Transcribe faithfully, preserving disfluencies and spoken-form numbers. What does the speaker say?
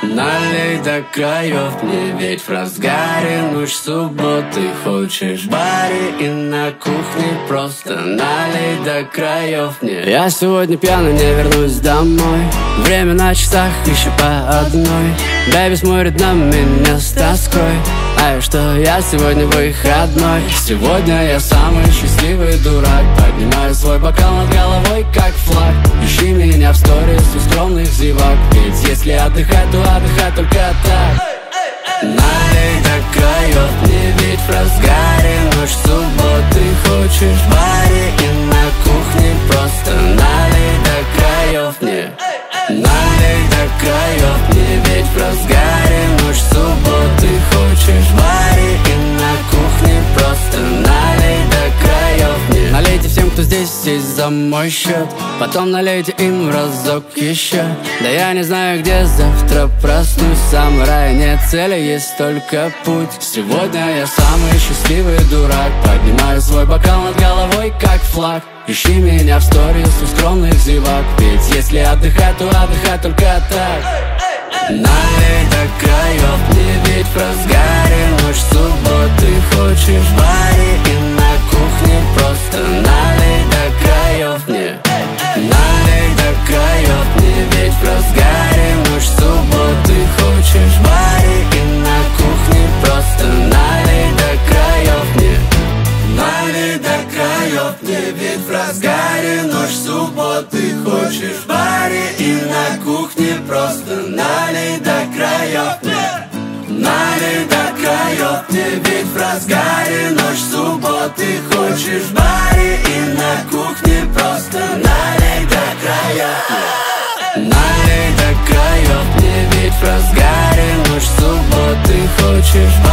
Налей до краев мне, ведь в разгаре ночь субботы. Хочешь в баре и на кухне, просто налей до краев мне. Я сегодня пьяный, не вернусь домой. Время на часах еще по одной. Бэйби смотрит на меня с тоской, а что я сегодня выходной. Сегодня я самый счастливый дурак. Поднимаю свой бокал над головой, как флаг. Ищи меня в сторис у скромных зевак. Ведь если отдыхать, то отдыхать только так. Налей до краев мне, ведь в разгаре ночь субботы. Хочешь в баре и на кухне, просто налей до краев мне. Налей до краев мне, ведь в разгаре ночь субботы. Хочешь в баре и на кухне, просто налей до краев мне. Налейте всем, кто здесь, есть за мой счет. Потом налейте им разок еще. Да я не знаю, где завтра проснусь. Сам рай нет цели, есть только путь. Сегодня я самый счастливый дурак. Поднимаю свой бокал над головой, как флаг. Ищи меня в сторис у скромных зевак. Ведь если отдыхать, то отдыхать только так. Налей до краев мне, ведь в разгаре ночь субботы. Хочешь в баре и на кухне, просто налей до краев мне. Налей до краев мне, ведь в разгаре ночь субботы. Хочешь в баре и на кухне, просто налей до краев мне. Налей до краев мне, ведь в разгаре ночь субботы. Хочешь в баре и на кухне, просто налей до краев мне. Налей до краев мне, ведь в разгаре ночь субботы. Хочешь в баре и на кухне, просто налей до краев мне. Налей до краев мне, ведь в разгаре ночь субботы. Хочешь в